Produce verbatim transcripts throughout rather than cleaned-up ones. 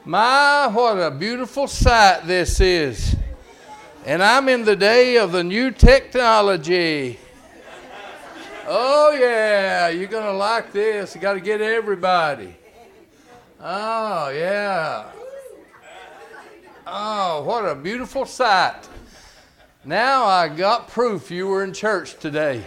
My, what a beautiful sight this is. And I'm in the day of the new technology. Oh, yeah, you're going to like this. You got to get everybody. Oh, yeah. Oh, what a beautiful sight. Now I got proof you were in church today.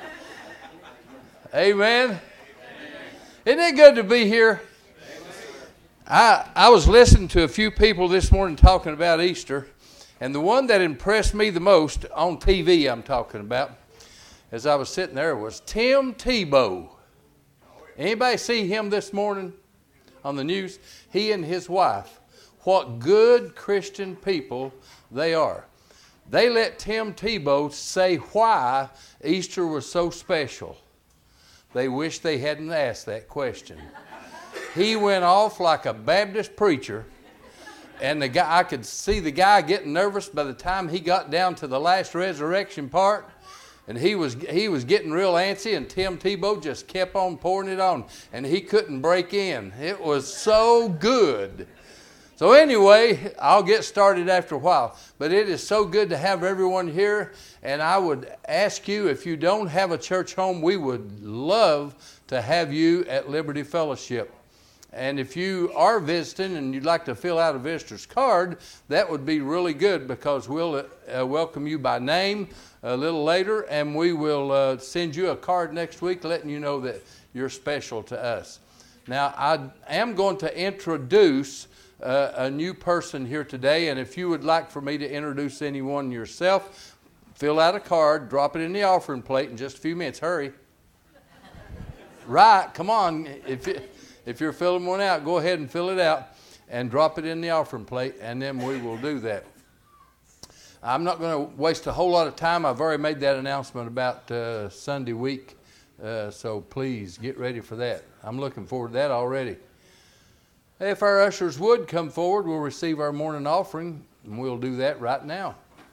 Amen. Isn't it good to be here? I, I was listening to a few people this morning talking about Easter, and the one that impressed me the most, on T V I'm talking about, as I was sitting there, was Tim Tebow. Anybody see him this morning on the news? He and his wife. What good Christian people they are. They let Tim Tebow say why Easter was so special. They wish they hadn't asked that question. He went off like a Baptist preacher, and the guy, I could see the guy getting nervous by the time he got down to the last resurrection part, and he was he was getting real antsy, and Tim Tebow just kept on pouring it on, and he couldn't break in. It was so good. So anyway, I'll get started after a while, but it is so good to have everyone here, and I would ask you, if you don't have a church home, we would love to have you at Liberty Fellowship. And if you are visiting and you'd like to fill out a visitor's card, that would be really good, because we'll uh, welcome you by name a little later, and we will uh, send you a card next week letting you know that you're special to us. Now, I am going to introduce uh, a new person here today, and if you would like for me to introduce anyone yourself, fill out a card, drop it in the offering plate in just a few minutes. Hurry. Right, come on. If it, If you're filling one out, go ahead and fill it out and drop it in the offering plate, and then we will do that. I'm not going to waste a whole lot of time. I've already made that announcement about uh, Sunday week, uh, so please get ready for that. I'm looking forward to that already. If our ushers would come forward, we'll receive our morning offering, and we'll do that right now.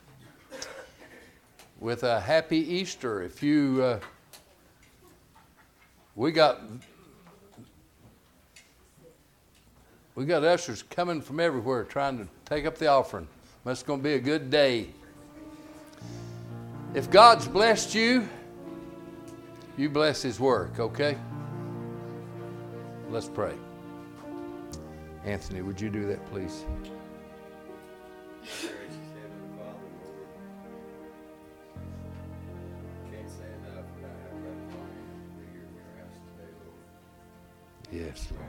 With a happy Easter. If you, uh, we got... We got ushers coming from everywhere trying to take up the offering. It's going to be a good day. If God's blessed you, you bless His work, okay? Let's pray. Anthony, would you do that, please? Yes, Lord.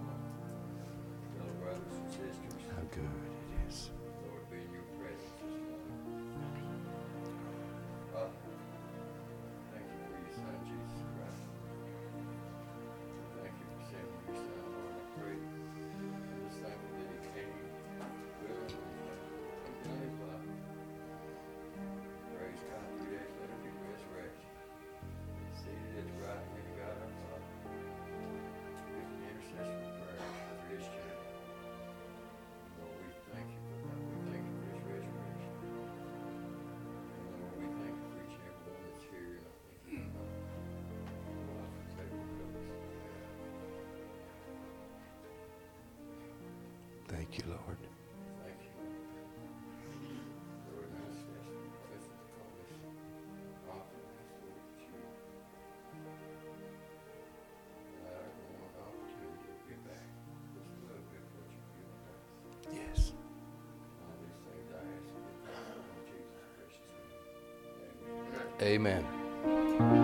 How good it is. Lord, be in your presence this morning. Father, thank you for your Son, Jesus Christ. Thank you for sending your Son, Lord. I pray for this thankful that he came willingly and done his life. Praise God, three days later, he resurrected. Seated at the right hand of God our Father. With an intercession prayer for his church. Lord, we thank you for that. We thank you for his resurrection. And Lord, we thank you for each and every one that's here. And I thank you for my wife and Savior Phyllis. Thank you, Lord. Thank you. Lord, now it's just blessed to call this offering, Lord, that you allow everyone an opportunity to give back just a little bit of what you've given us. Yes. All these things I ask you in Jesus' precious name. Amen. Amen.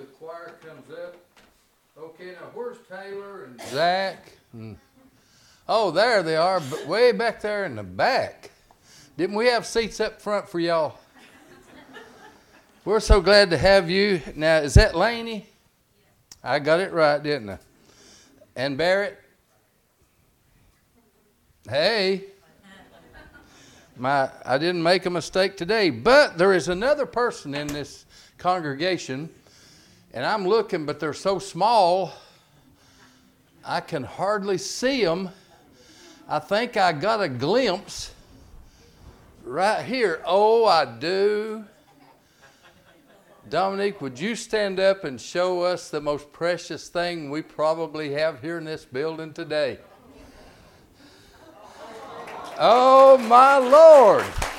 the choir comes up. Okay, now where's Taylor and Zach? And, oh, there they are, but way back there in the back. Didn't we have seats up front for y'all? We're so glad to have you. Now, is that Laney? I got it right, didn't I? And Barrett? Hey. My, I didn't make a mistake today, but there is another person in this congregation, and I'm looking, but they're so small, I can hardly see them. I think I got a glimpse right here. Oh, I do. Dominique, would you stand up and show us the most precious thing we probably have here in this building today? Oh, my Lord.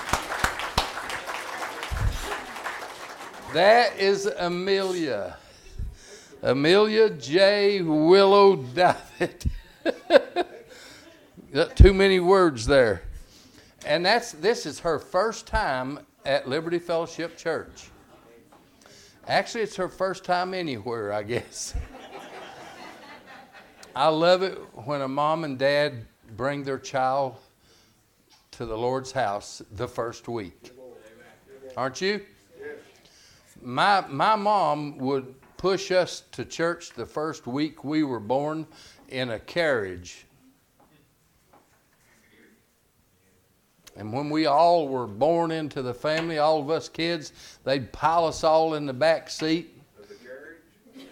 That is Amelia. Amelia J. Willow Davitt. Too many words there. And that's this is her first time at Liberty Fellowship Church. Actually, it's her first time anywhere, I guess. I love it when a mom and dad bring their child to the Lord's house the first week. Aren't you? My my mom would push us to church the first week we were born in a carriage. And when we all were born into the family, all of us kids, they'd pile us all in the back seat. Of the carriage?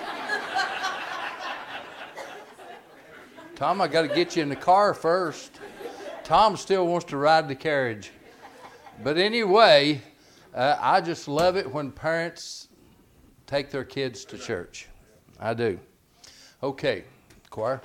Tom, I got to get you in the car first. Tom still wants to ride the carriage. But anyway, uh, I just love it when parents take their kids to church. I do. Okay, choir.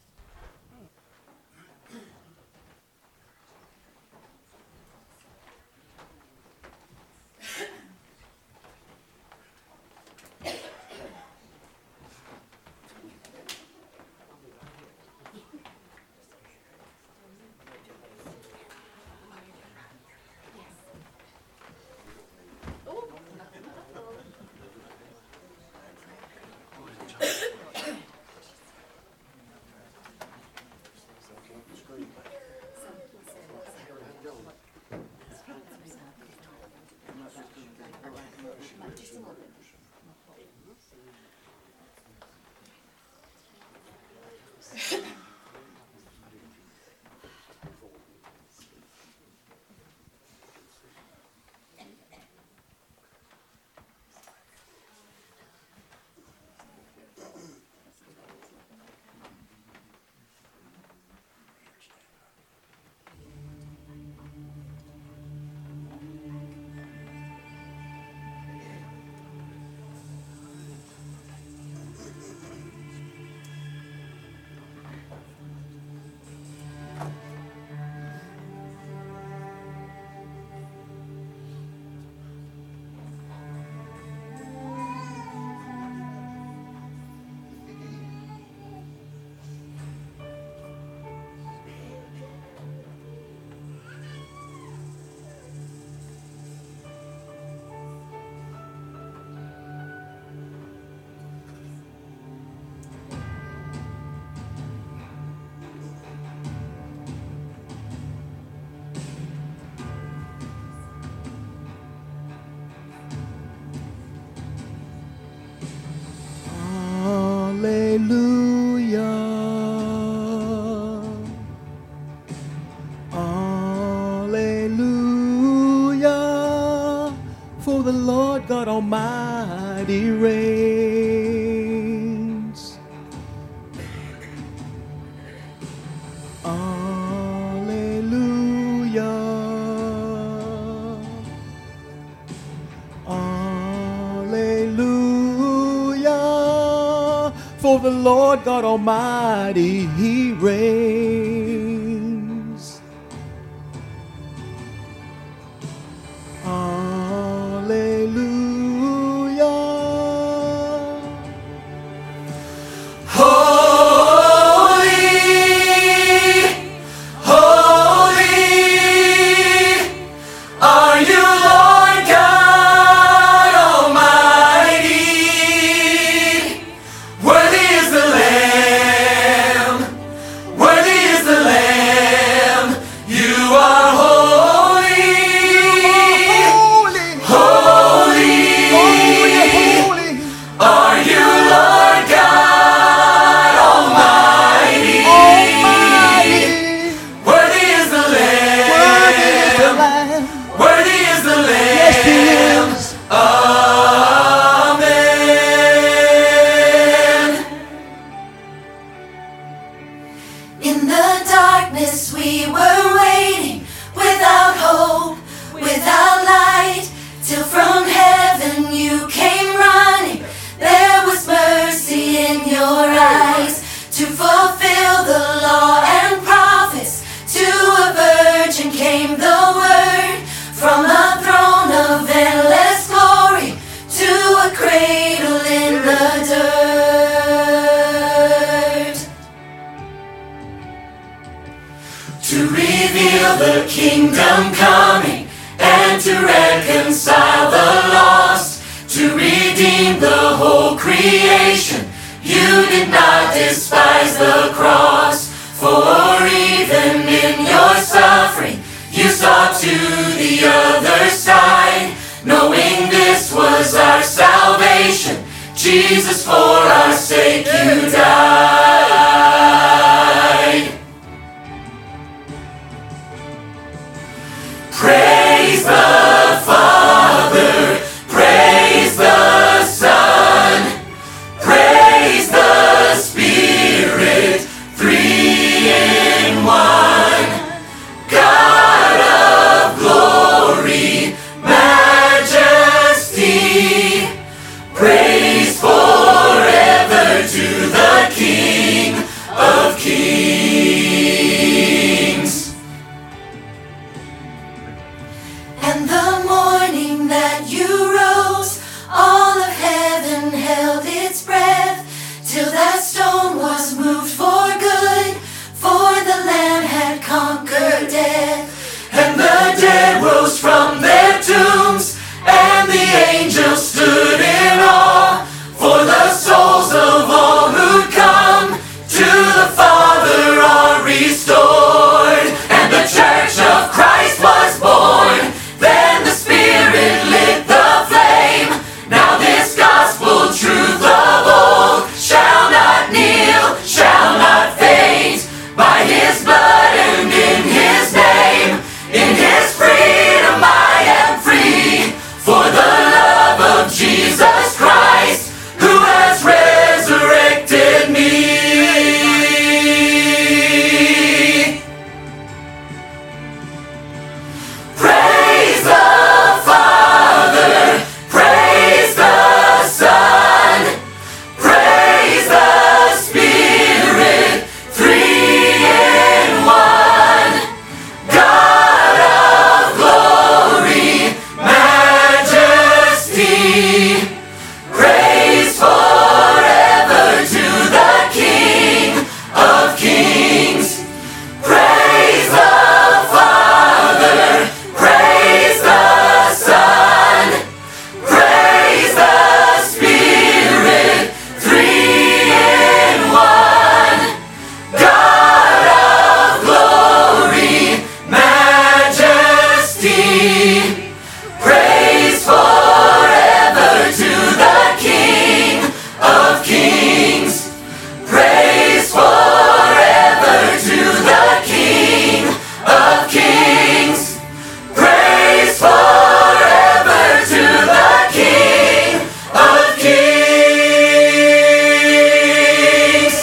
God Almighty reigns. Alleluia. Alleluia. For the Lord God Almighty, He reigns. Are you Lord God Almighty? the dirt. To reveal the kingdom coming and to reconcile the lost, to redeem the whole creation. You did not despise the cross, for even in your suffering you saw to the other side, knowing this was our salvation. Jesus, for our sake you died. Praise the Father, praise the Son, praise the Spirit, three in one. God of glory, majesty, praise forever to the King of kings. And the morning that you rose, all of heaven held its breath, till that stone was moved for good, for the Lamb had conquered death. And the dead rose from their tombs, and the angels stood in awe, for the souls of all who'd come to the Father are restored. And the church of Christ was born, then the Spirit lit the flame. Now this gospel truth of old shall not kneel, shall not faint. By his blood and in his name, in his freedom I am free. For the love of Jesus Christ, who has resurrected me. Praise the Father, praise the Son, praise the Spirit, three in one. God of glory, majesty, praise forever to the King of kings. Praise the Father, praise the Son, praise the Spirit, three in one. God of glory, majesty, praise forever to the King of kings. Praise forever to the King of kings. Praise forever to the King of kings.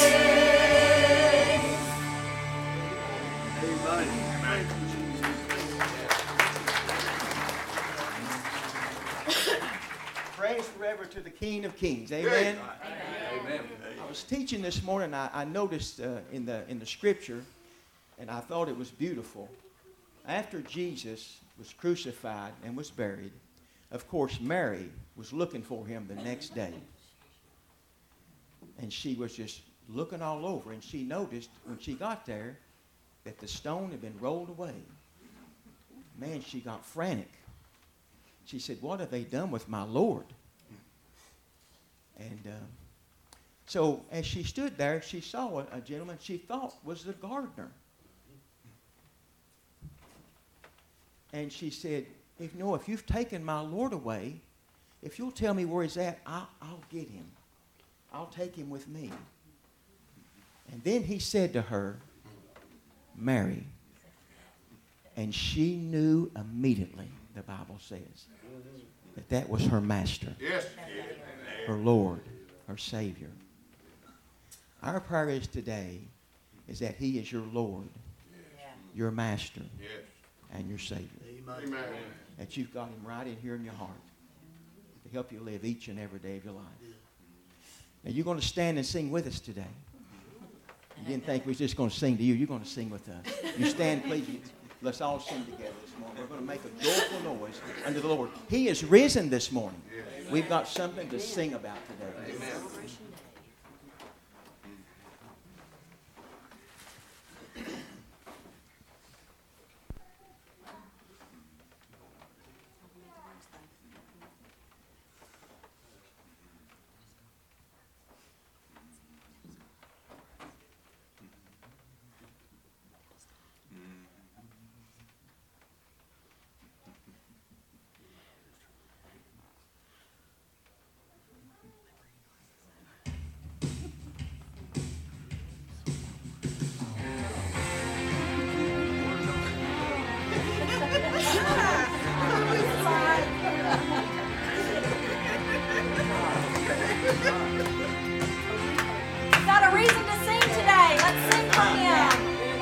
Praise forever to the King of Kings. Amen. Amen. I was teaching this morning. I, I noticed uh, in the in the scripture, and I thought it was beautiful. After Jesus was crucified and was buried, of course, Mary was looking for him the next day, and she was just looking all over, and she noticed when she got there that the stone had been rolled away. Man, she got frantic. She said, "What have they done with my Lord?" And uh, so as she stood there, she saw a, a gentleman she thought was the gardener. And she said, "If you know, if you've taken my Lord away, if you'll tell me where he's at, I'll, I'll get him. I'll take him with me." And then he said to her, "Mary." And she knew immediately, the Bible says, that that was her master. Yes. Her Lord, her Savior. Our prayer is today is that he is your Lord, Yes. your master, Yes. and your Savior. Amen. That you've got him right in here in your heart to help you live each and every day of your life. Now you're going to stand and sing with us today. You didn't think we were just going to sing to you. You're going to sing with us. You stand, please. Let's all sing together this morning. We're going to make a joyful noise unto the Lord. He is risen this morning. We've got something to sing about today. Amen. Got a reason to sing today. Let's sing for Him.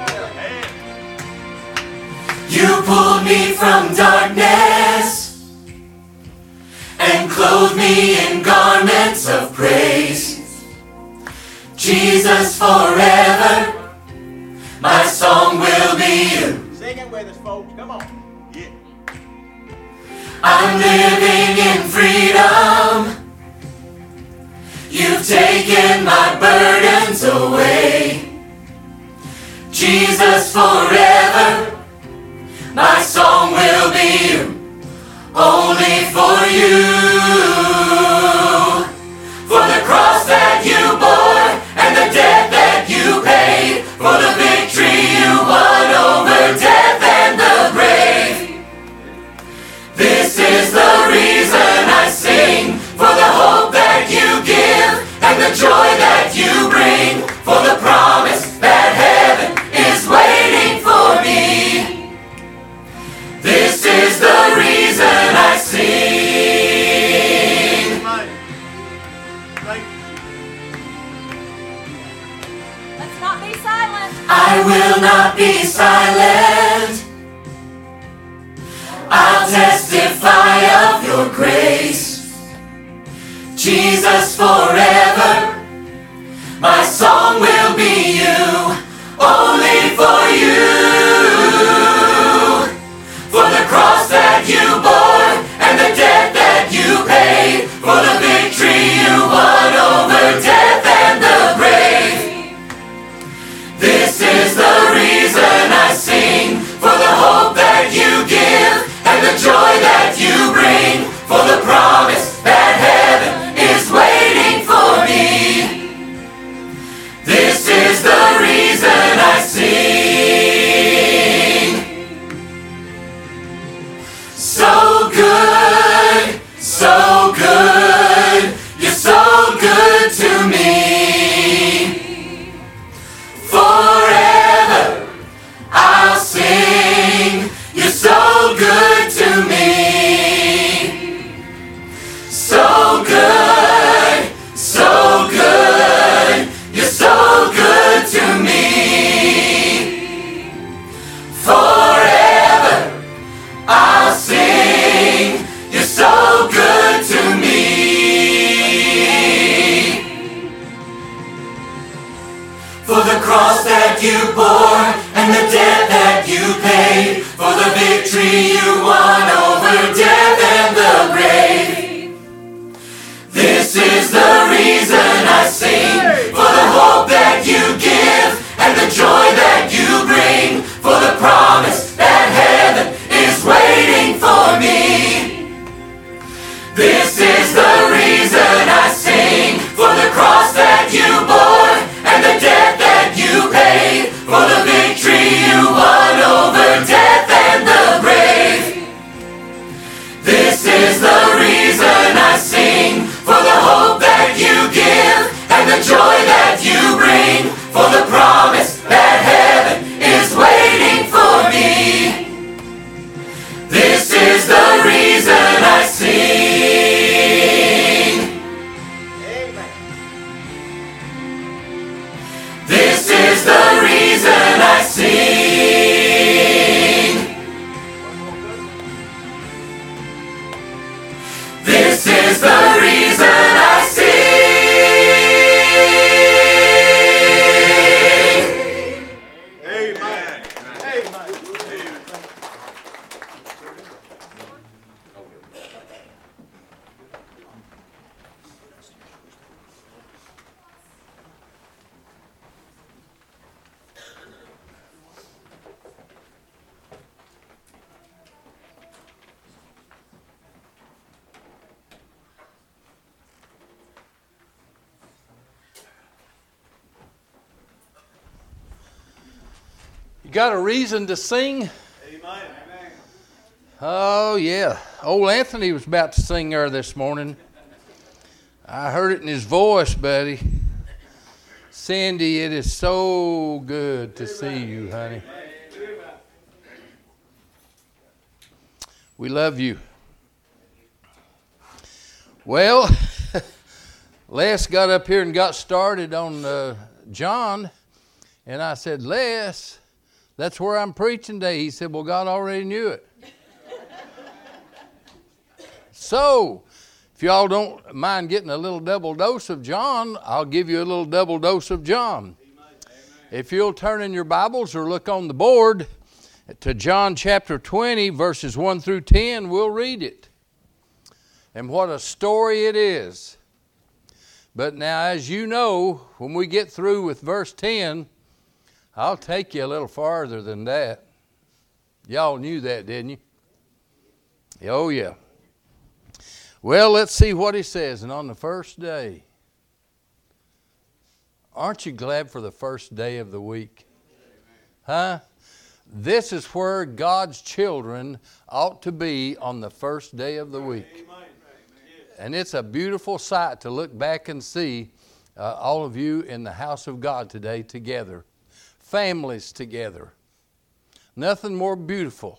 You pulled me from darkness and clothed me in garments of praise. Jesus, forever my song will be you. Sing it with us, folks. Come on. Yeah. I'm living in freedom. You've taken my burdens away. Jesus, forever my song will be you, only for you. For the cross that you bore and the debt that you paid, for the victory you won over death and the grave. This is the reason I sing, for the hope that you give and the joy that you bring, for the promise that heaven is waiting for me. This is the reason I sing. Let's not be silent. I will not be silent. I'll testify of your grace. Jesus, forever my song will be you, only for you. For the cross that you bore and the debt that you paid, for the victory you won over death and the grave. This is the reason I sing, for the hope that you give and the joy that you bring, for the promise that heaven is waiting for me. This is the reason I sing. So good, so good, you're so good to me. Forever I'll sing, you're so good to me. So good, so good, you're so good to me. Forever I'll sing, you're so good to me. For the cross that you bore and the debt that you paid, for the victory you won over death and the grave. This is the reason I sing, for the hope that you give and the joy that you bring, for the promise that heaven is waiting for me. This is the reason I sing, for the cross that you bore and the debt that you paid, for the victory you won over death and the grave. This is the reason You got a reason to sing? Amen. Oh, yeah. Old Anthony was about to sing there this morning. I heard it in his voice, buddy. Cindy, it is so good to see you, honey. We love you. Well, Les got up here and got started on uh, John, and I said, Les, that's where I'm preaching today. He said, well, God already knew it. So, if y'all don't mind getting a little double dose of John, I'll give you a little double dose of John. Amen. If you'll turn in your Bibles or look on the board to John chapter twenty, verses one through ten, we'll read it. And what a story it is. But now, as you know, when we get through with verse ten, I'll take you a little farther than that. Y'all knew that, didn't you? Oh, yeah. Well, let's see what he says. And on the first day, aren't you glad for the first day of the week? Huh? This is where God's children ought to be on the first day of the week. And it's a beautiful sight to look back and see uh, all of you in the house of God today together. Families together. Nothing more beautiful.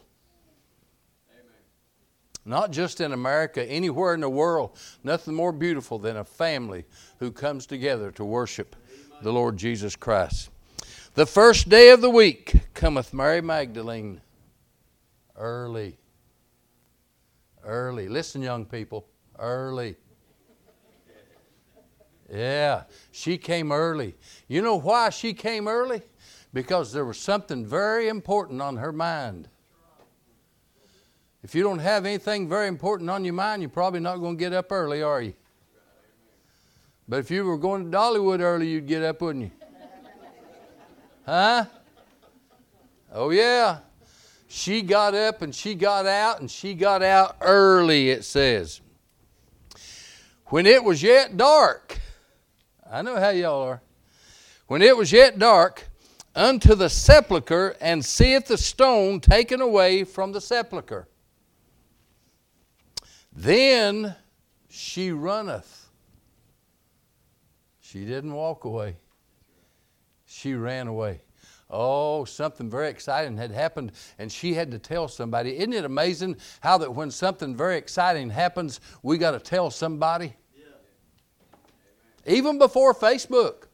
Not just in America, anywhere in the world, nothing more beautiful than a family who comes together to worship the Lord Jesus Christ. The first day of the week cometh Mary Magdalene early. Early. Listen, young people, early. Yeah, she came early. You know why she came early? Because there was something very important on her mind. If you don't have anything very important on your mind, you're probably not going to get up early, are you? But if you were going to Dollywood early, you'd get up, wouldn't you? Huh? Oh, yeah. She got up and she got out, and she got out early, it says. When it was yet dark, I know how y'all are. When it was yet dark, unto the sepulchre, and seeth the stone taken away from the sepulchre. Then she runneth. She didn't walk away. She ran away. Oh, something very exciting had happened, and she had to tell somebody. Isn't it amazing how that when something very exciting happens, we got to tell somebody? Yeah. Even before Facebook,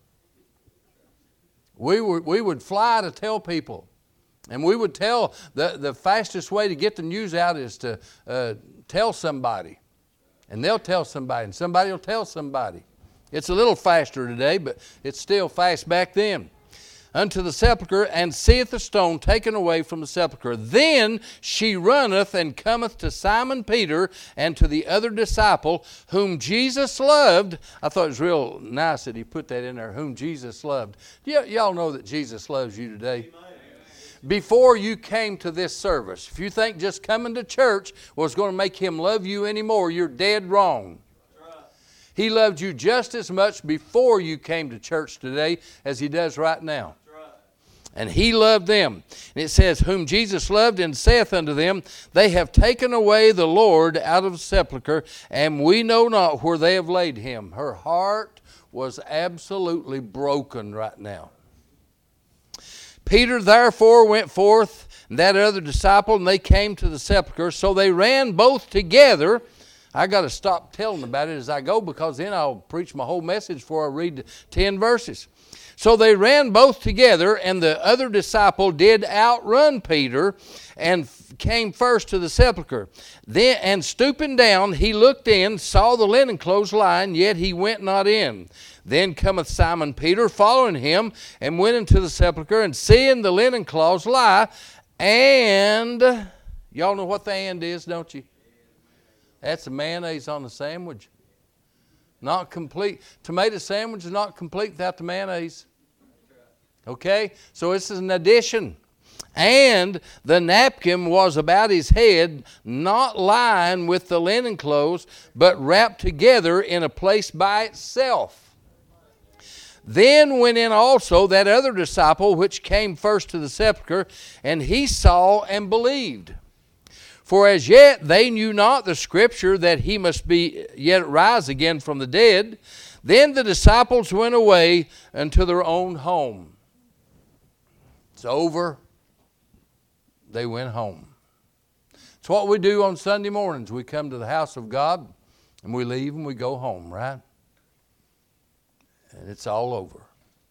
we were, we would fly to tell people. And we would tell, the, the fastest way to get the news out is to uh, tell somebody. And they'll tell somebody, and somebody will tell somebody. It's a little faster today, but it's still fast back then. Unto the sepulchre, and seeth the stone taken away from the sepulchre. Then she runneth and cometh to Simon Peter and to the other disciple, whom Jesus loved. I thought it was real nice that he put that in there, whom Jesus loved. Y- y'all know that Jesus loves you today. Amen. Before you came to this service, if you think just coming to church was going to make him love you anymore, you're dead wrong. He loved you just as much before you came to church today as he does right now. And he loved them. And it says, whom Jesus loved, and saith unto them, they have taken away the Lord out of the sepulchre, and we know not where they have laid him. Her heart was absolutely broken right now. Peter therefore went forth, and that other disciple, and they came to the sepulchre. So they ran both together. I got to stop telling about it as I go, because then I'll preach my whole message before I read the ten verses. So they ran both together, and the other disciple did outrun Peter, and came first to the sepulchre. Then, and stooping down, he looked in, saw the linen clothes lying, yet he went not in. Then cometh Simon Peter, following him, and went into the sepulchre, and seeing the linen cloths lie, and y'all know what the and is, don't you? That's the mayonnaise on the sandwich. Not complete. Tomato sandwich is not complete without the mayonnaise. Okay? So this is an addition. And the napkin was about his head, not lying with the linen clothes, but wrapped together in a place by itself. Then went in also that other disciple which came first to the sepulchre, and he saw and believed. For as yet they knew not the scripture that he must be yet rise again from the dead. Then the disciples went away unto their own home. It's over. They went home. It's what we do on Sunday mornings. We come to the house of God and we leave and we go home, right? And it's all over.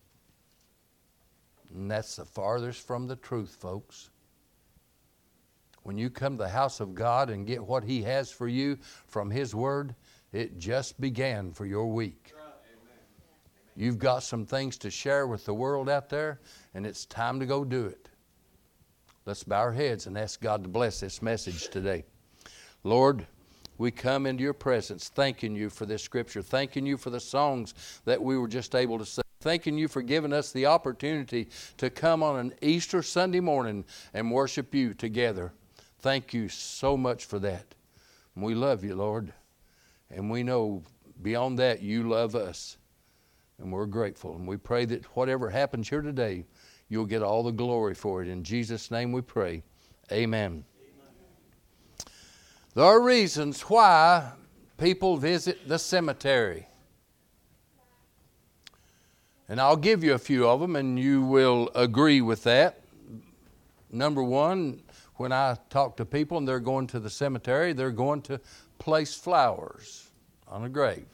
And that's the farthest from the truth, folks. When you come to the house of God and get what He has for you from His Word, it just began for your week. You've got some things to share with the world out there, and it's time to go do it. Let's bow our heads and ask God to bless this message today. Lord, we come into your presence thanking you for this scripture, thanking you for the songs that we were just able to sing, thanking you for giving us the opportunity to come on an Easter Sunday morning and worship you together. Thank you so much for that. We love you, Lord, and we know beyond that you love us, and we're grateful. And we pray that whatever happens here today, you'll get all the glory for it. In Jesus' name we pray. Amen. There are reasons why people visit the cemetery. And I'll give you a few of them, and you will agree with that. Number one, when I talk to people and they're going to the cemetery, they're going to place flowers on a grave.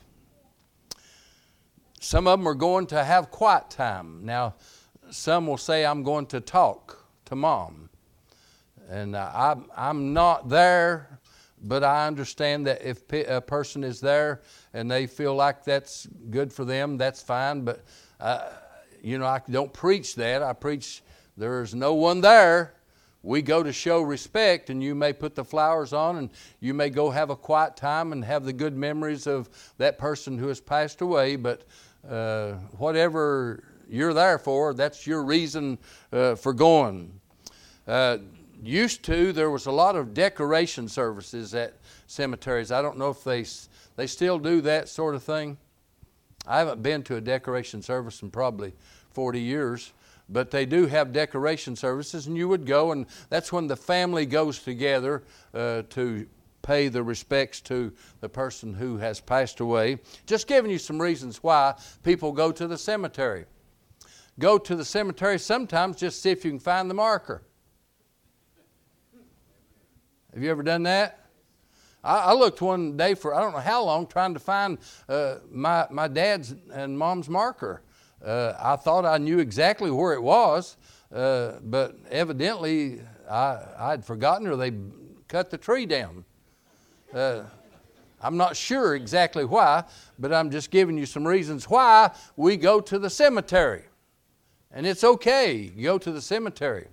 Some of them are going to have quiet time. Now, some will say, I'm going to talk to Mom. And uh, I'm, I'm not there, but I understand that if a person is there and they feel like that's good for them, that's fine. But, uh, you know, I don't preach that. I preach there's no one there. We go to show respect, and you may put the flowers on, and you may go have a quiet time and have the good memories of that person who has passed away. But uh, whatever you're there for, that's your reason uh, for going. Uh, used to, there was a lot of decoration services at cemeteries. I don't know if they they still do that sort of thing. I haven't been to a decoration service in probably forty years. But they do have decoration services, and you would go, and that's when the family goes together uh, to pay the respects to the person who has passed away. Just giving you some reasons why people go to the cemetery. Go to the cemetery sometimes just see if you can find the marker. Have you ever done that? I, I looked one day for I don't know how long trying to find uh, my, my dad's and mom's marker. Uh, I thought I knew exactly where it was, uh, but evidently I, I'd forgotten, or they cut the tree down. Uh, I'm not sure exactly why, but I'm just giving you some reasons why we go to the cemetery. And it's okay, you go to the cemetery.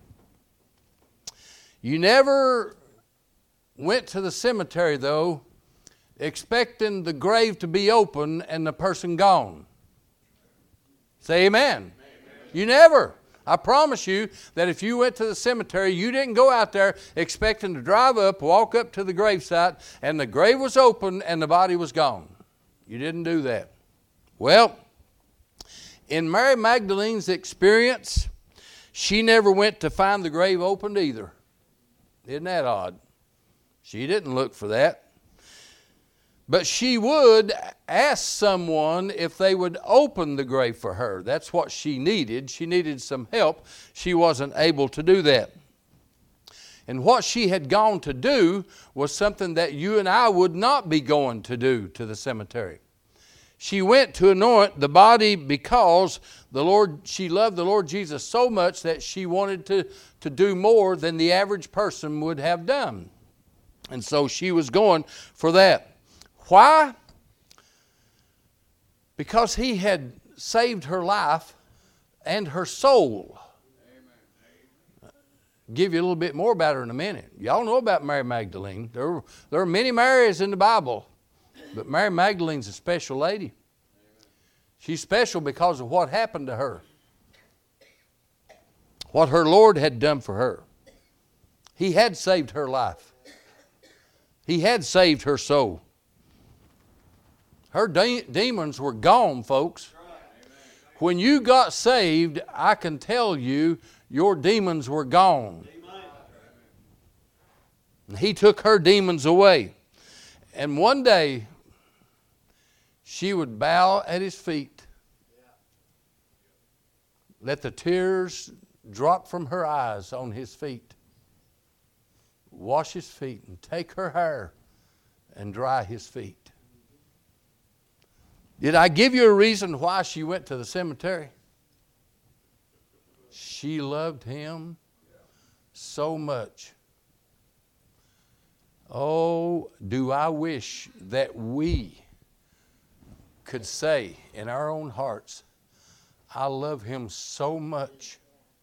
You never went to the cemetery, though, expecting the grave to be open and the person gone. Say amen. Amen. You never. I promise you that if you went to the cemetery, you didn't go out there expecting to drive up, walk up to the gravesite, and the grave was open and the body was gone. You didn't do that. Well, in Mary Magdalene's experience, she never went to find the grave opened either. Isn't that odd? She didn't look for that. But she would ask someone if they would open the grave for her. That's what she needed. She needed some help. She wasn't able to do that. And what she had gone to do was something that you and I would not be going to do to the cemetery. She went to anoint the body because the Lord, she loved the Lord Jesus so much that she wanted to, to do more than the average person would have done. And so she was going for that. Why? Because he had saved her life and her soul. Amen. Give you a little bit more about her in a minute. Y'all know about Mary Magdalene. There, there are many Marys in the Bible, but Mary Magdalene's a special lady. She's special because of what happened to her. What her Lord had done for her. He had saved her life. He had saved her soul. Her de- demons were gone, folks. When you got saved, I can tell you, your demons were gone. He took her demons away. And one day, she would bow at his feet. Let the tears drop from her eyes on his feet. Wash his feet and take her hair and dry his feet. Did I give you a reason why she went to the cemetery? She loved him so much. Oh, do I wish that we could say in our own hearts, I love him so much.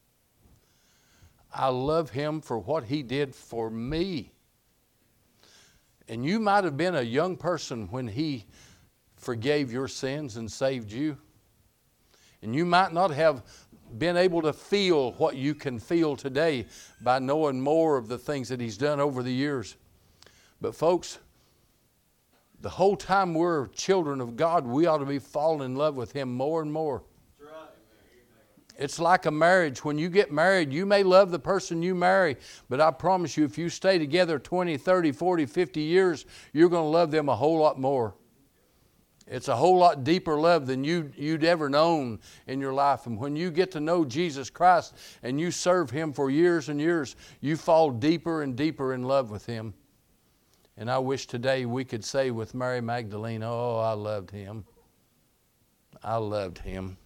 I love him for what he did for me. And you might have been a young person when he forgave your sins and saved you. And you might not have been able to feel what you can feel today by knowing more of the things that he's done over the years. But folks, the whole time we're children of God, we ought to be falling in love with him more and more. It's like a marriage. When you get married, you may love the person you marry, but I promise you, if you stay together twenty, thirty, forty, fifty years, you're going to love them a whole lot more. It's a whole lot deeper love than you, you'd ever known in your life. And when you get to know Jesus Christ and you serve him for years and years, you fall deeper and deeper in love with him. And I wish today we could say with Mary Magdalene, oh, I loved him. I loved him.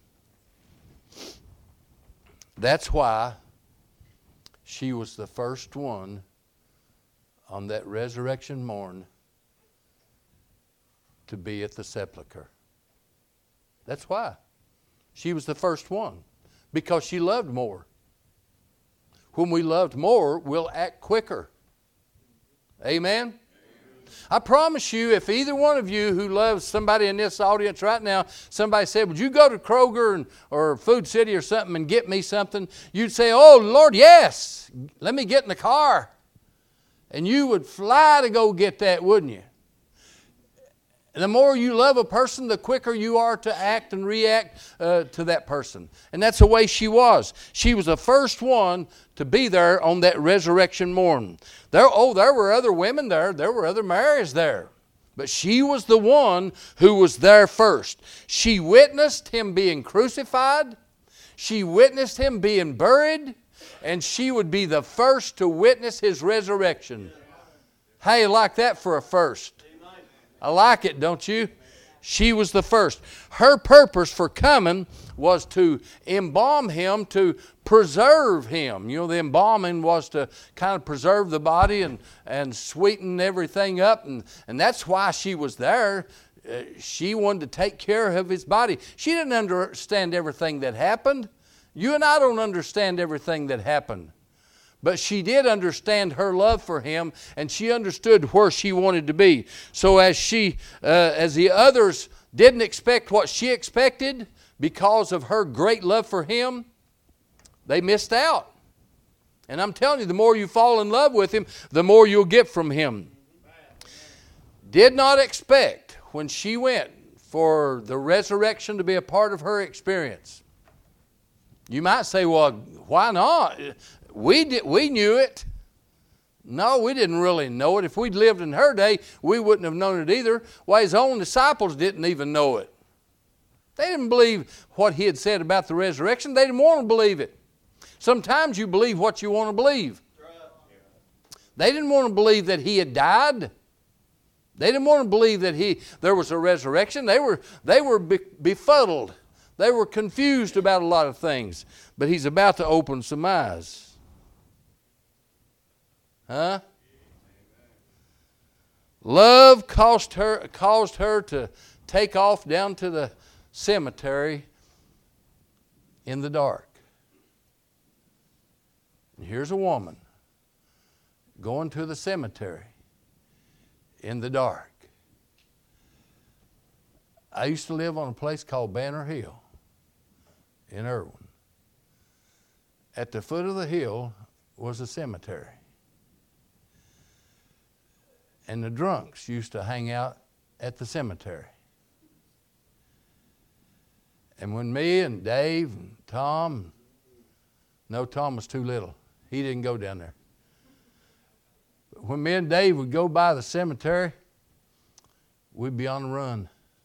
That's why she was the first one on that resurrection morn to be at the sepulcher. That's why. She was the first one. Because she loved more. When we loved more, we'll act quicker. Amen? I promise you, if either one of you who loves somebody in this audience right now, somebody said, would you go to Kroger and, or Food City or something and get me something? You'd say, oh, Lord, yes. Let me get in the car. And you would fly to go get that, wouldn't you? And the more you love a person, the quicker you are to act and react uh, to that person. And that's the way she was. She was the first one to be there on that resurrection morning. There, oh, there were other women there. There were other Marys there. But she was the one who was there first. She witnessed him being crucified. She witnessed him being buried. And she would be the first to witness his resurrection. How you like that for a first? I like it, don't you? She was the first. Her purpose for coming was to embalm him, to preserve him. You know, the embalming was to kind of preserve the body and, and sweeten everything up. And, and that's why she was there. Uh, she wanted to take care of his body. She didn't understand everything that happened. You and I don't understand everything that happened. But she did understand her love for him, and she understood where she wanted to be. So as she, uh, as the others didn't expect what she expected because of her great love for him, they missed out. And I'm telling you, the more you fall in love with him, the more you'll get from him. Did not expect when she went for the resurrection to be a part of her experience. You might say, well, why not? We did, we knew it. No, we didn't really know it. If we'd lived in her day, we wouldn't have known it either. Why, his own disciples didn't even know it. They didn't believe what he had said about the resurrection. They didn't want to believe it. Sometimes you believe what you want to believe. They didn't want to believe that he had died. They didn't want to believe that he there was a resurrection. They were, they were befuddled. They were confused about a lot of things. But he's about to open some eyes. Huh? Love caused her, caused her to take off down to the cemetery in the dark. And here's a woman going to the cemetery in the dark. I used to live on a place called Banner Hill in Irwin. At the foot of the hill was a cemetery. And the drunks used to hang out at the cemetery. And when me and Dave and Tom, no, Tom was too little. He didn't go down there. But when me and Dave would go by the cemetery, we'd be on the run.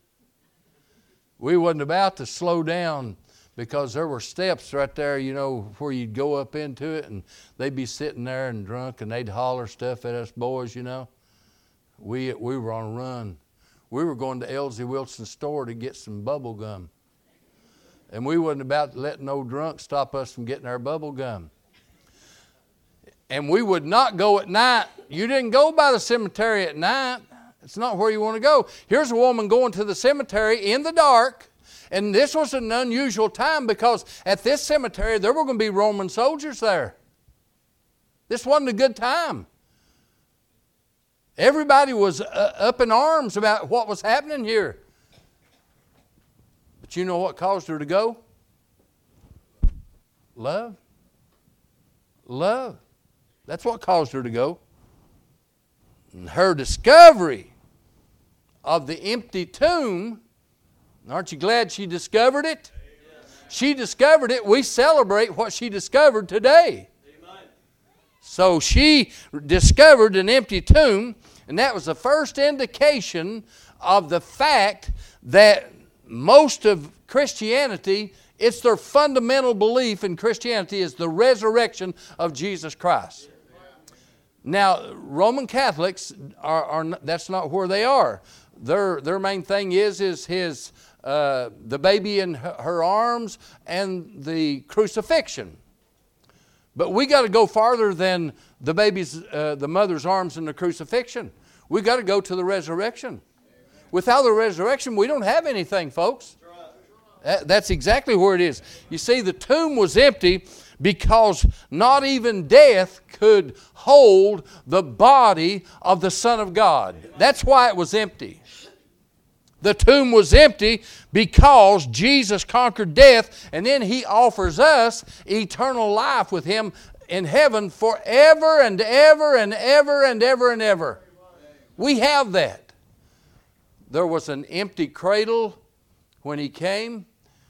We wasn't about to slow down because there were steps right there, you know, where you'd go up into it, and they'd be sitting there and drunk, and they'd holler stuff at us boys, you know. We we were on a run. We were going to Elsie Wilson's store to get some bubble gum. And we wasn't about to let no drunk stop us from getting our bubble gum. And we would not go at night. You didn't go by the cemetery at night. It's not where you want to go. Here's a woman going to the cemetery in the dark. And this was an unusual time because at this cemetery there were going to be Roman soldiers there. This wasn't a good time. Everybody was uh, up in arms about what was happening here. But you know what caused her to go? Love. Love. That's what caused her to go. And her discovery of the empty tomb, aren't you glad she discovered it? Amen. She discovered it. We celebrate what she discovered today. Amen. So she discovered an empty tomb, and that was the first indication of the fact that most of Christianity, it's their fundamental belief in Christianity is the resurrection of Jesus Christ. Now, Roman Catholics are, are that's not where they are. Their their main thing is is his uh, the baby in her arms and the crucifixion. But we got to go farther than the baby's uh, the mother's arms and the crucifixion. We got to go to the resurrection. Without the resurrection, we don't have anything, folks. That's exactly where it is. You see, the tomb was empty because not even death could hold the body of the Son of God. That's why it was empty. The tomb was empty because Jesus conquered death, and then He offers us eternal life with Him in heaven forever and ever and ever and ever and ever. We have that. There was an empty cradle when He came.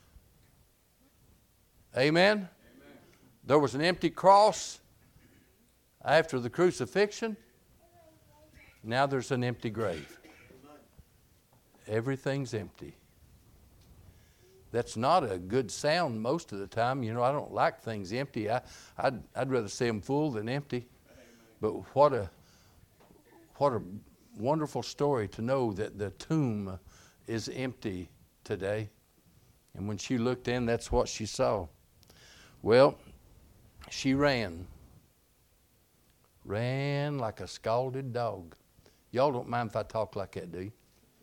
Amen? Amen. There was an empty cross after the crucifixion. Now there's an empty grave. Everything's empty. That's not a good sound most of the time. You know, I don't like things empty. I, I'd, I'd rather see them full than empty. But what a what a wonderful story to know that the tomb is empty today. And when she looked in, that's what she saw. Well, she ran. Ran like a scalded dog. Y'all don't mind if I talk like that, do you?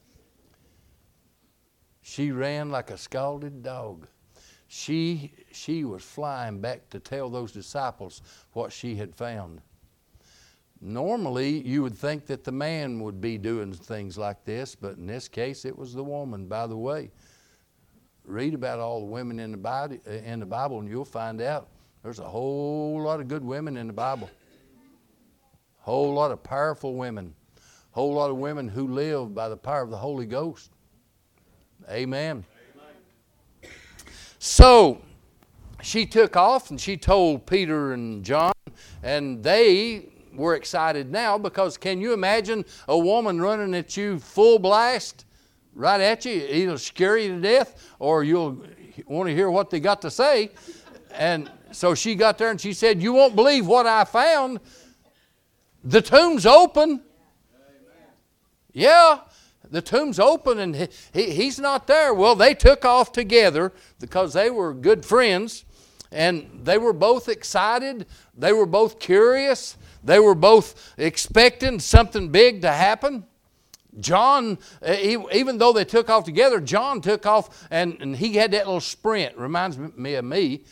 She ran like a scalded dog. She, she was flying back to tell those disciples what she had found. Normally, you would think that the man would be doing things like this, but in this case, it was the woman. By the way, read about all the women in the Bible, in the Bible, and you'll find out there's a whole lot of good women in the Bible. Whole lot of powerful women. Whole lot of women who live by the power of the Holy Ghost. Amen. Amen. So she took off and she told Peter and John, and they were excited now because can you imagine a woman running at you full blast right at you? It'll scare you to death, or you'll want to hear what they got to say. And so she got there and she said, "You won't believe what I found. The tomb's open." Yeah, the tomb's open and he, he, he's not there. Well, they took off together because they were good friends, and they were both excited. They were both curious. They were both expecting something big to happen. John, he, even though they took off together, John took off and, and he had that little sprint. Reminds me of me.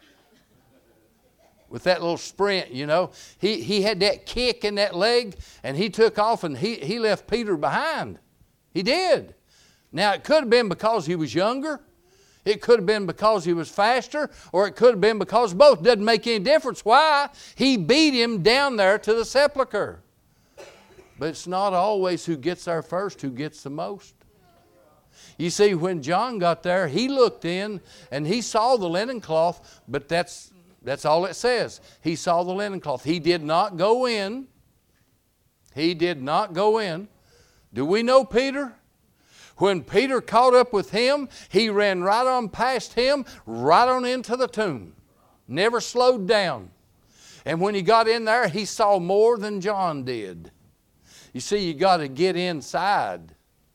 With that little sprint, you know. He he had that kick in that leg, and he took off and he, he left Peter behind. He did. Now, it could have been because he was younger. It could have been because he was faster, or it could have been because both. Doesn't make any difference. Why? He beat him down there to the sepulcher. But it's not always who gets there first who gets the most. You see, when John got there, he looked in and he saw the linen cloth, but that's, that's all it says. He saw the linen cloth. He did not go in. He did not go in. Do we know Peter? When Peter caught up with him, he ran right on past him, right on into the tomb. Never slowed down. And when he got in there, he saw more than John did. You see, you got to get inside.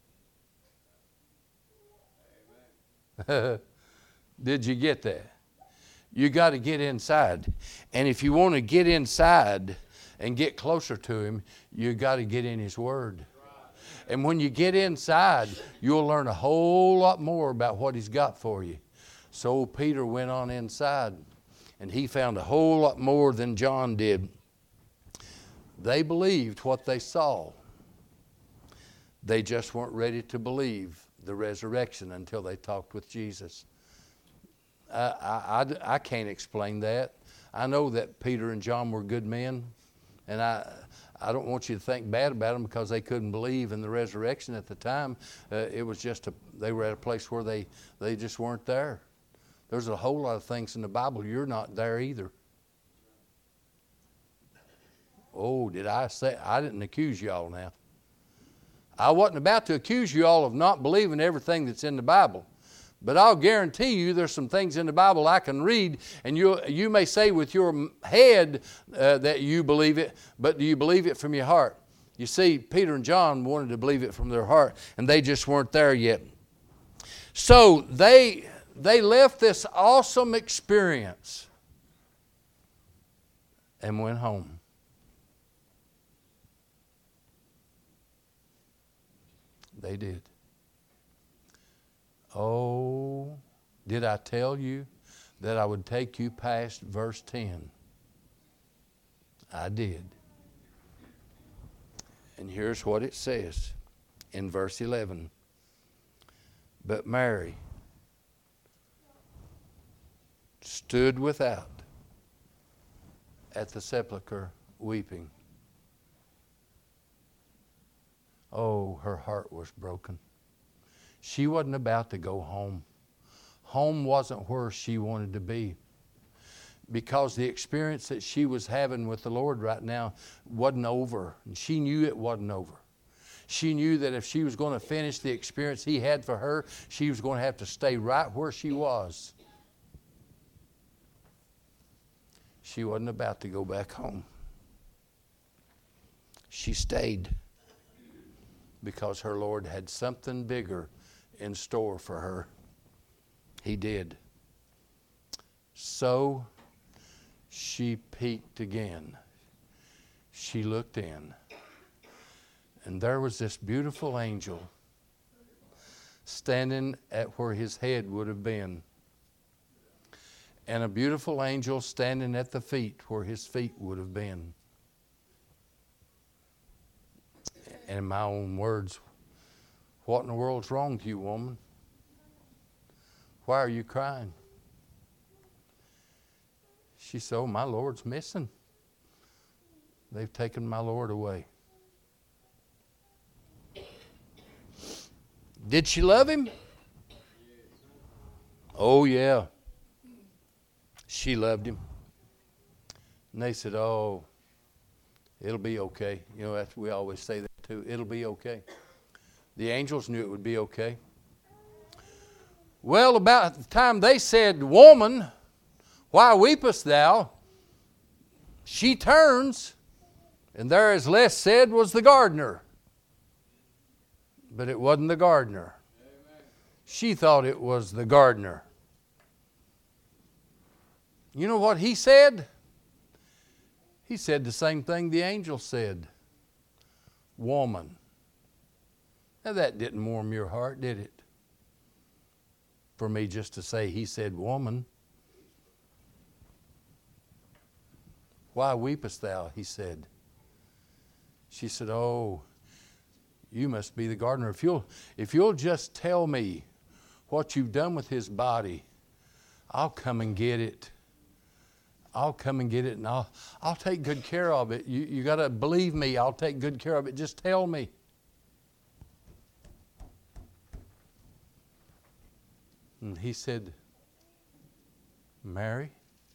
Did you get that? You got to get inside. And if you want to get inside and get closer to Him, you got to get in His Word. And when you get inside, you'll learn a whole lot more about what He's got for you. So Peter went on inside, and he found a whole lot more than John did. They believed what they saw. They just weren't ready to believe the resurrection until they talked with Jesus. I, I, I, I can't explain that. I know that Peter and John were good men, and I I don't want you to think bad about them because they couldn't believe in the resurrection at the time. Uh, it was just a, they were at a place where they, they just weren't there. There's a whole lot of things in the Bible you're not there either. Oh, did I say? I didn't accuse y'all now. I wasn't about to accuse you all of not believing everything that's in the Bible. But I'll guarantee you there's some things in the Bible I can read, and you you may say with your head uh, that you believe it, but do you believe it from your heart? You see, Peter and John wanted to believe it from their heart, and they just weren't there yet. So they they left this awesome experience and went home. They did. Oh, did I tell you that I would take you past verse ten? I did. And here's what it says in verse eleven. But Mary stood without at the sepulchre weeping. Oh, her heart was broken. She wasn't about to go home. Home wasn't where she wanted to be, because the experience that she was having with the Lord right now wasn't over. And she knew it wasn't over. She knew that if she was going to finish the experience He had for her, she was going to have to stay right where she was. She wasn't about to go back home. She stayed because her Lord had something bigger in store for her. He did. So she peeked again. She looked in. And there was this beautiful angel standing at where His head would have been. And a beautiful angel standing at the feet where His feet would have been. And in my own words, what in the world's wrong with you, woman? Why are you crying? She said, oh, my Lord's missing. They've taken my Lord away. Did she love Him? Oh, yeah. She loved Him. And they said, oh, it'll be okay. You know, that's, we always say that too. It'll be okay. The angels knew it would be okay. Well, about the time they said, woman, why weepest thou? She turns, and there, as Les said, was the gardener. But it wasn't the gardener. Amen. She thought it was the gardener. You know what he said? He said the same thing the angel said. Woman. Now that didn't warm your heart, did it? For me just to say, he said, woman. Why weepest thou? He said. She said, oh, you must be the gardener. If you'll, if you'll just tell me what you've done with his body, I'll come and get it. I'll come and get it, and I'll, I'll take good care of it. You, you got to believe me. I'll take good care of it. Just tell me. And he said, Mary?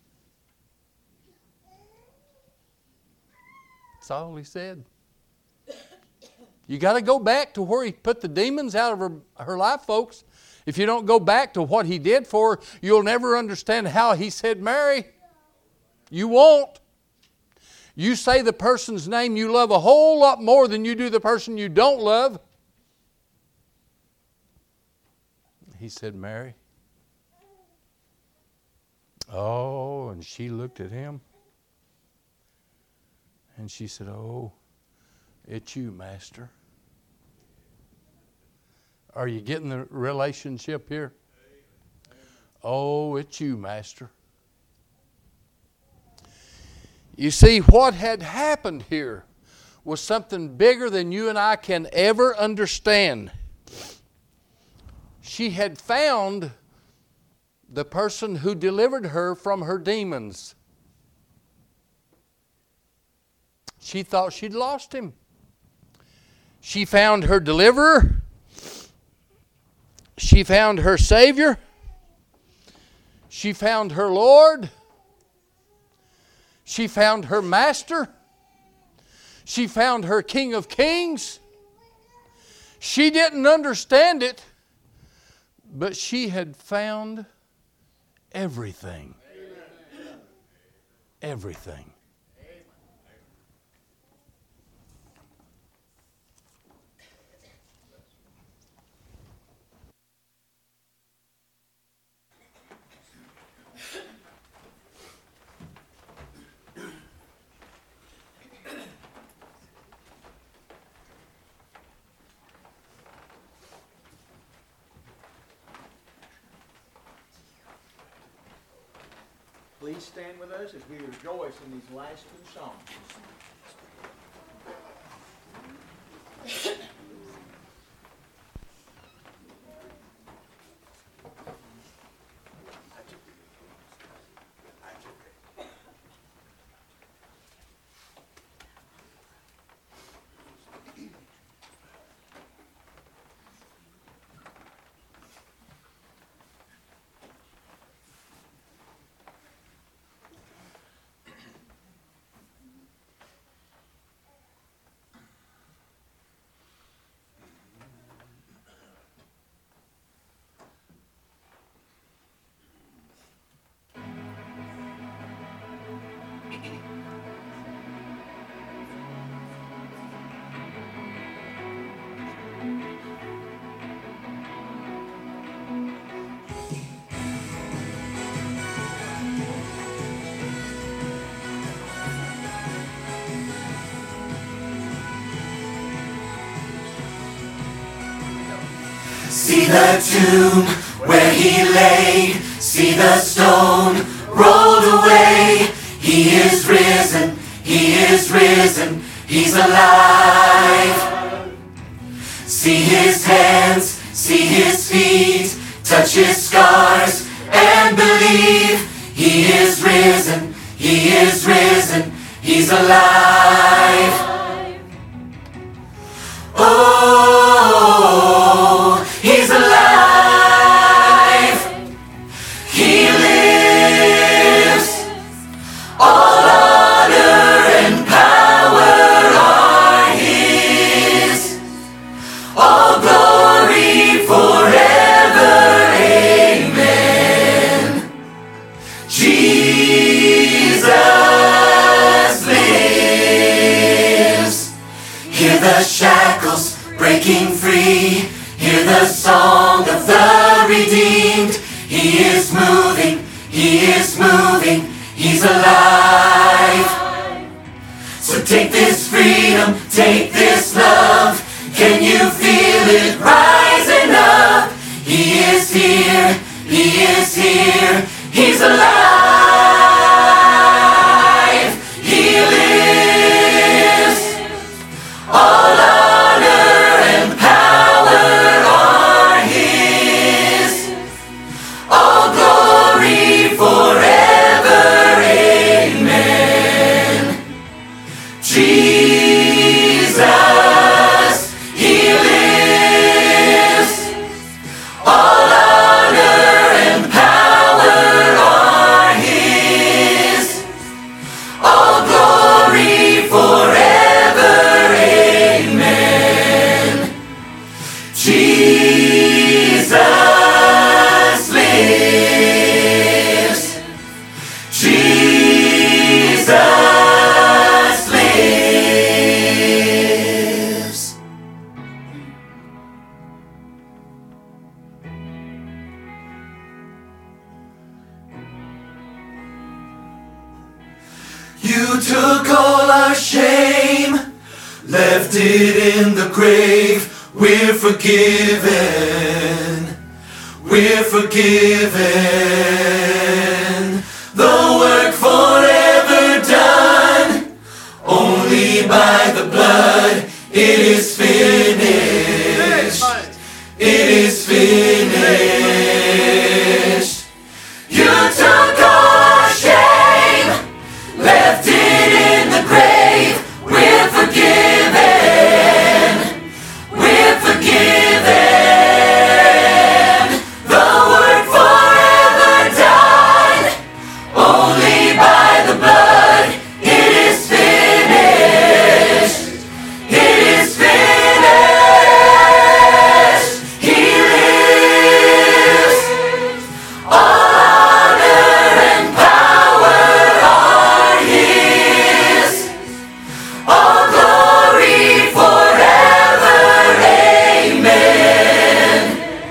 That's all he said. You got to go back to where he put the demons out of her, her life, folks. If you don't go back to what he did for her, you'll never understand how he said, Mary. You won't. You say the person's name you love a whole lot more than you do the person you don't love. He said, Mary. Oh, and she looked at him. And she said, oh, it's you, Master. Are you getting the relationship here? Oh, it's you, Master. You see, what had happened here was something bigger than you and I can ever understand. She had found the person who delivered her from her demons. She thought she'd lost him. She found her deliverer. She found her Savior. She found her Lord. She found her Master. She found her King of Kings. She didn't understand it, but she had found everything. Everything. Please stand with us as we rejoice in these last two songs. See the tomb where he lay, see the stone rolled away. He is risen, he is risen, he's alive. See his hands, see his feet, touch his scars and believe. He is risen, he is risen, he's alive. Oh, he's alive. He lives. All honor and power are his. All glory forever. Amen. Jesus lives. Hear the shackles breaking free. Hear the song of the redeemed. He is moving, he is moving, he's alive. So take this freedom, take this love. Can you feel it rising up? He is here, he is here, he's alive. He lives. All honor and power are his. All glory forever. Amen. Jesus, he lives. All honor took all our shame, left it in the grave. We're forgiven. We're forgiven. The work forever done, only by the blood. It is finished. It is finished. You took all our shame, left it in the grave. We're forgiven. We're forgiven. The work forever done, only by the blood. It is finished. It is finished. He lives. All honor and power are His. All glory forever. Amen.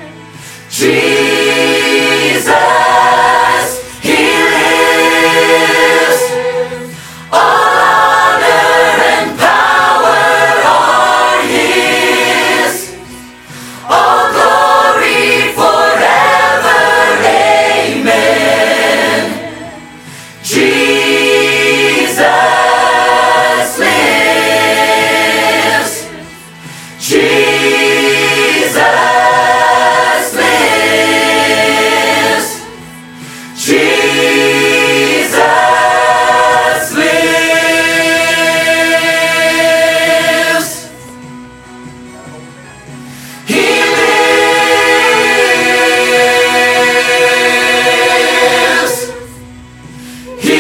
Jesus, He lives. All honor and power are His. All glory forever. Amen. Jesus lives. Jesus lives. Jesus lives. He lives. He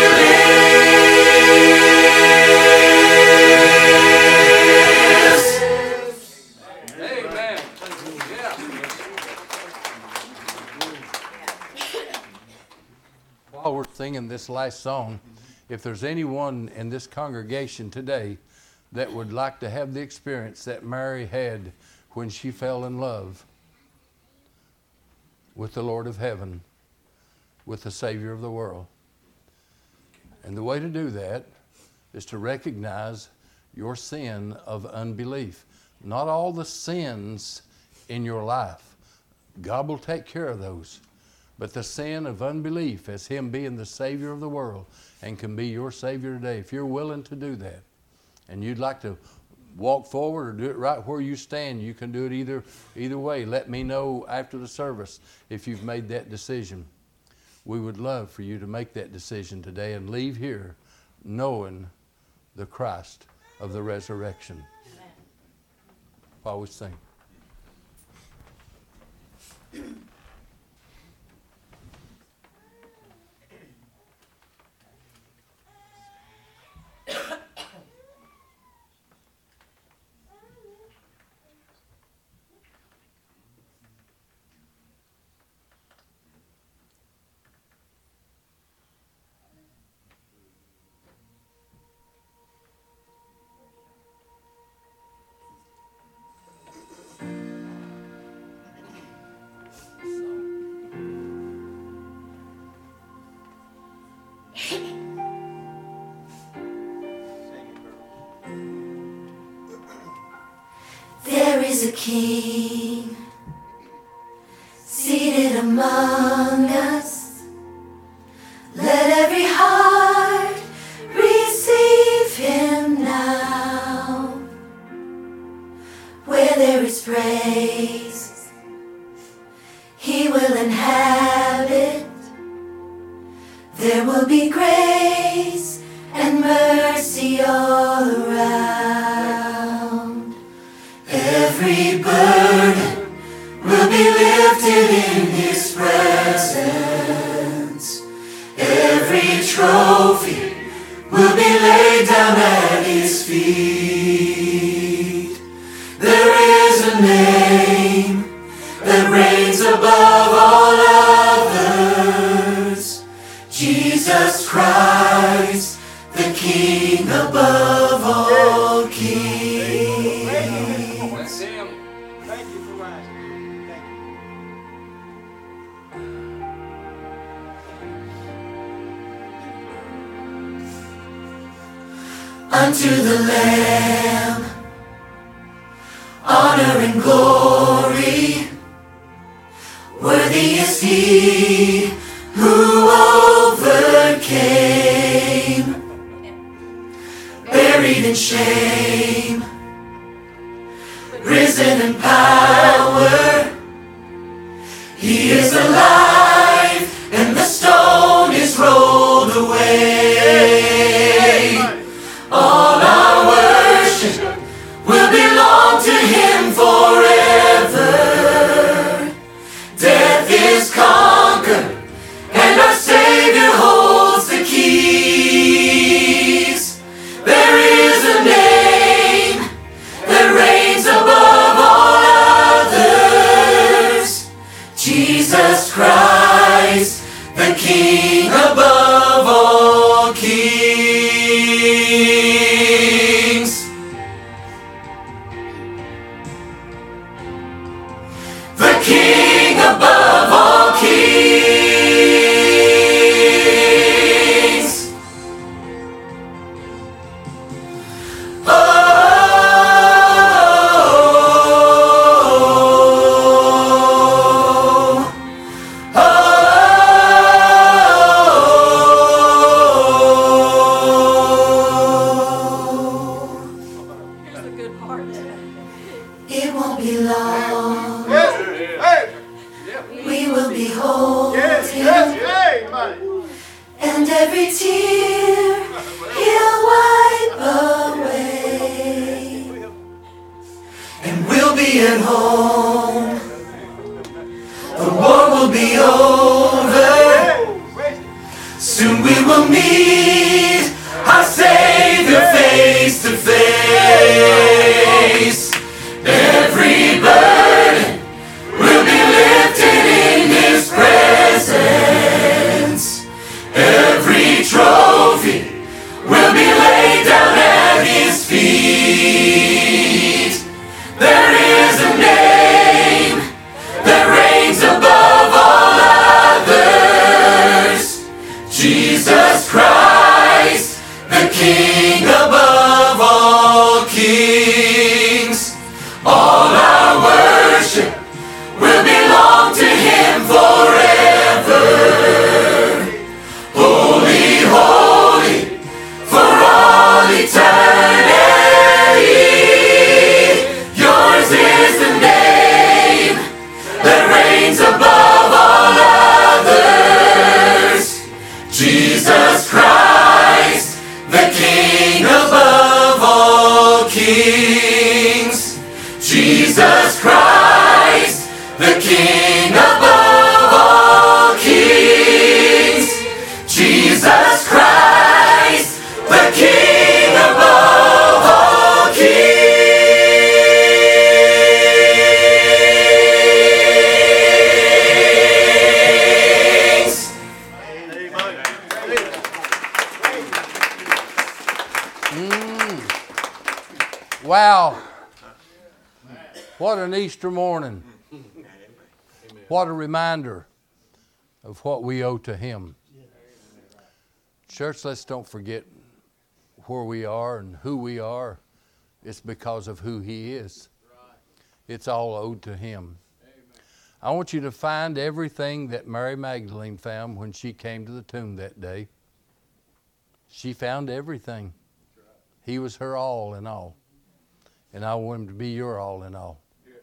lives. Amen. Yeah. While we're singing this last song, if there's anyone in this congregation today that would like to have the experience that Mary had when she fell in love with the Lord of heaven, with the Savior of the world. And the way to do that is to recognize your sin of unbelief. Not all the sins in your life. God will take care of those. But the sin of unbelief as Him being the Savior of the world and can be your Savior today, if you're willing to do that and you'd like to walk forward or do it right where you stand, you can do it either, either way. Let me know after the service if you've made that decision. We would love for you to make that decision today and leave here knowing the Christ of the resurrection. Amen. While we sing. There is a King seated among us. Let every heart receive Him now. Where there is praise, He will inhabit. There will be grace and mercy all around. Every burden will be lifted in His presence. Every trophy will be laid down at His feet. There is a name that reigns above all others. Jesus Christ, the King above all kings. That's Him. Thank you for rising. Thank you. unto the Lamb. Honor and glory, worthy is he who overcame, buried in shame, risen in power. He is alive, and the stone is rolled away. All our worship will belong to him forever. Death is conquered, and our Savior holds the keys. There is a name that reigns above all others, Jesus Christ, the King above all kings. The King above all kings. Oh, Here's the good part. it won't be long. Yes. Hey. We will behold Yes. him, Yes. Hey, man. and every tear he'll wipe away. And we'll be at home. The war will be over. Soon we will meet our Savior face to face. Every burden will be lifted in his presence. Every trophy will be laid down at his feet. There is a name that reigns above all others, Jesus Christ, the King above all kings. All our worship will belong to him forever. Holy, holy, for all eternity. Yours is the name that reigns above all others, Jesus Christ, the King above all kings. Jesus Christ, the King above all kings. Jesus Christ, the King above all kings. Wow. What an Easter morning. What a reminder of what we owe to him. Church, let's don't forget where we are and who we are. It's because of who he is. It's all owed to him. I want you to find everything that Mary Magdalene found when she came to the tomb that day. She found everything. He was her all in all. And I want him to be your all in all.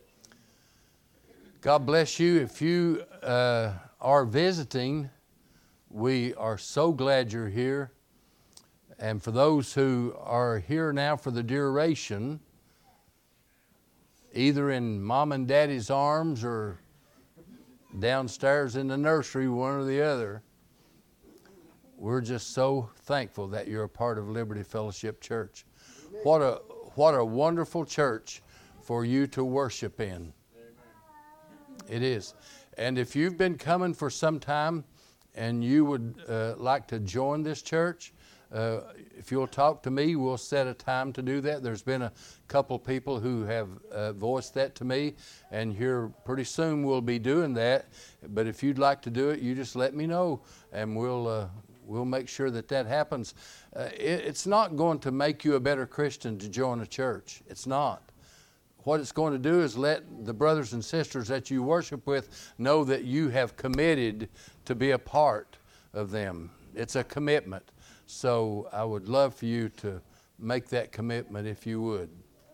God bless you. If you uh, are visiting, we are so glad you're here. And for those who are here now for the duration, either in mom and daddy's arms or downstairs in the nursery, one or the other, we're just so thankful that you're a part of Liberty Fellowship Church. What a what a wonderful church for you to worship in. It is. And if you've been coming for some time and you would uh, like to join this church, uh, if you'll talk to me, we'll set a time to do that. There's been a couple people who have uh, voiced that to me, and here pretty soon we'll be doing that. But if you'd like to do it, you just let me know, and we'll uh, we'll make sure that that happens. Uh, it, it's not going to make you a better Christian to join a church. It's not. What it's going to do is let the brothers and sisters that you worship with know that you have committed to be a part of them. It's a commitment. So I would love for you to make that commitment if you would.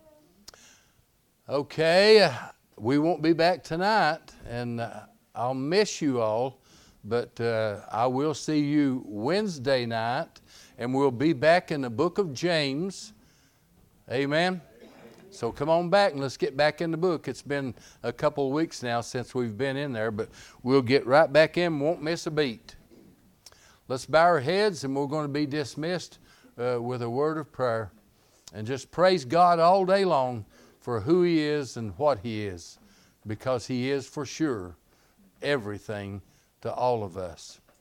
Okay, we won't be back tonight, and uh, I'll miss you all, but uh, I will see you Wednesday night, and we'll be back in the book of James. Amen. So come on back and let's get back in the book. It's been a couple of weeks now since we've been in there, but we'll get right back in, won't miss a beat. Let's bow our heads, and we're going to be dismissed uh, with a word of prayer. And just praise God all day long for who He is and what He is, because He is for sure everything to all of us.